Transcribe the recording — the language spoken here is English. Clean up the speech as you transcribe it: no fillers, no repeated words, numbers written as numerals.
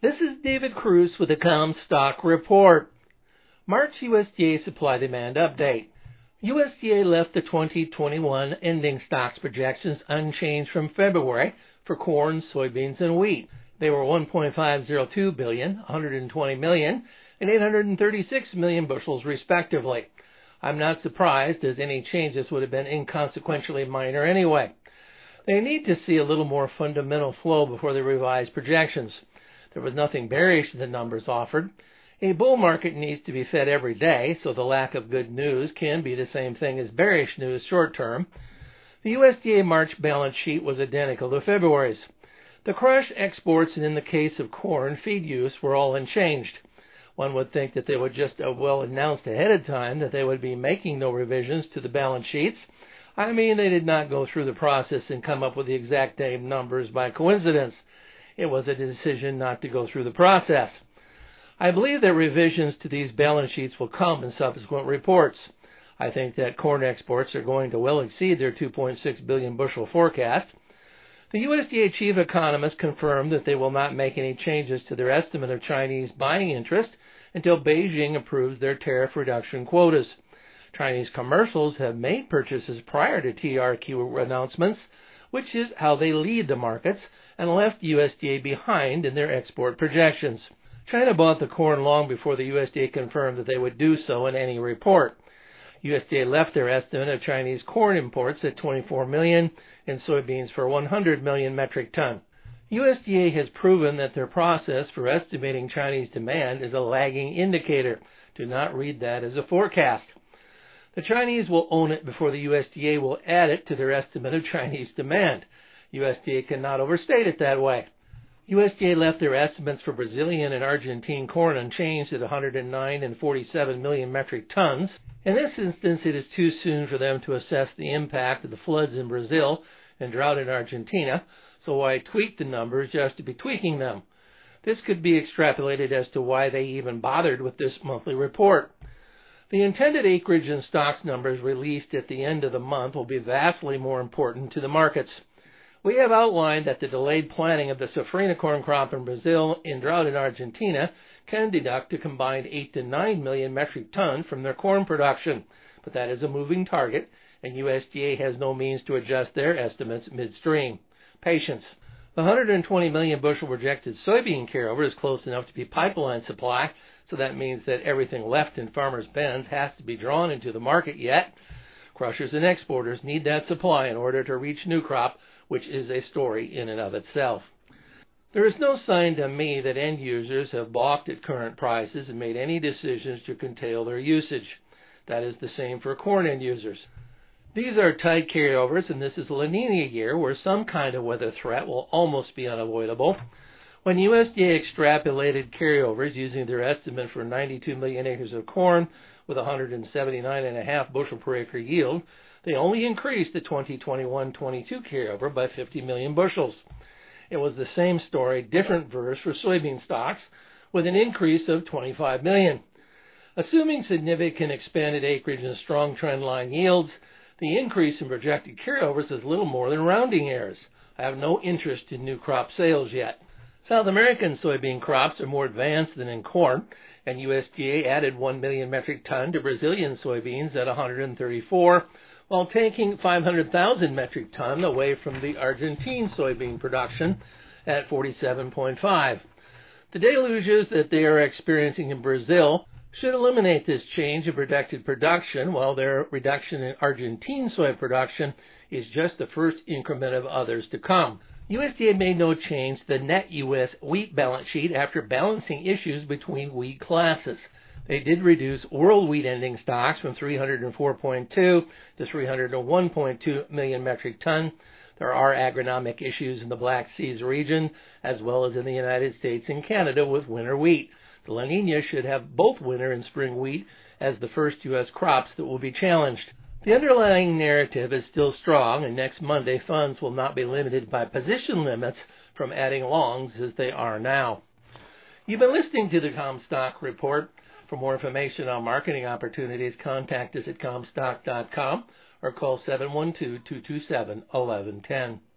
This is David Cruz with the Comstock Report. March USDA supply-demand update. USDA left the 2021 ending stocks projections unchanged from February for corn, soybeans, and wheat. They were 1.502 billion, 120 million, and 836 million bushels respectively. I'm not surprised, as any changes would have been inconsequentially minor anyway. They need to see a little more fundamental flow before they revise projections. There was nothing bearish in the numbers offered. A bull market needs to be fed every day, so the lack of good news can be the same thing as bearish news short term. The USDA March balance sheet was identical to February's. The crush, exports, and in the case of corn, feed use were all unchanged. One would think that they would just have well announced ahead of time that they would be making no revisions to the balance sheets. I mean, they did not go through the process and come up with the exact same numbers by coincidence. It was a decision not to go through the process. I believe that revisions to these balance sheets will come in subsequent reports. I think that corn exports are going to well exceed their 2.6 billion bushel forecast. The USDA chief economist confirmed that they will not make any changes to their estimate of Chinese buying interest until Beijing approves their tariff reduction quotas. Chinese commercials have made purchases prior to TRQ announcements, which is how they lead the markets, and left USDA behind in their export projections. China bought the corn long before the USDA confirmed that they would do so in any report. USDA left their estimate of Chinese corn imports at 24 million and soybeans for 100 million metric ton. USDA has proven that their process for estimating Chinese demand is a lagging indicator. Do not read that as a forecast. The Chinese will own it before the USDA will add it to their estimate of Chinese demand. USDA cannot overstate it that way. USDA left their estimates for Brazilian and Argentine corn unchanged at 109 and 47 million metric tons. In this instance, it is too soon for them to assess the impact of the floods in Brazil and drought in Argentina, so why tweak the numbers just to be tweaking them? This could be extrapolated as to why they even bothered with this monthly report. The intended acreage and stocks numbers released at the end of the month will be vastly more important to the markets. We have outlined that the delayed planting of the safrinha corn crop in Brazil and drought in Argentina can deduct a combined 8 to 9 million metric ton from their corn production, but that is a moving target, and USDA has no means to adjust their estimates midstream. Patience. The 120 million bushel projected soybean carryover is close enough to be pipeline supply, so that means that everything left in farmers' bins has to be drawn into the market yet. Crushers and exporters need that supply in order to reach new crop, which is a story in and of itself. There is no sign to me that end users have balked at current prices and made any decisions to curtail their usage. That is the same for corn end users. These are tight carryovers, and this is a La Nina year where some kind of weather threat will almost be unavoidable. When USDA extrapolated carryovers using their estimate for 92 million acres of corn with 179.5 bushel per acre yield, they only increased the 2021-22 carryover by 50 million bushels. It was the same story, different verse for soybean stocks, with an increase of 25 million. Assuming significant expanded acreage and strong trendline yields, the increase in projected carryovers is little more than rounding errors. I have no interest in new crop sales yet. South American soybean crops are more advanced than in corn, and USDA added 1 million metric ton to Brazilian soybeans at 134, while taking 500,000 metric ton away from the Argentine soybean production at 47.5. The deluges that they are experiencing in Brazil should eliminate this change in projected production, while their reduction in Argentine soy production is just the first increment of others to come. USDA made no change to the net U.S. wheat balance sheet after balancing issues between wheat classes. They did reduce world wheat ending stocks from 304.2 to 301.2 million metric ton. There are agronomic issues in the Black Seas region, as well as in the United States and Canada with winter wheat. The La Nina should have both winter and spring wheat as the first U.S. crops that will be challenged. The underlying narrative is still strong, and next Monday funds will not be limited by position limits from adding longs as they are now. You've been listening to the Comstock Report. For more information on marketing opportunities, contact us at Comstock.com or call 712-227-1110.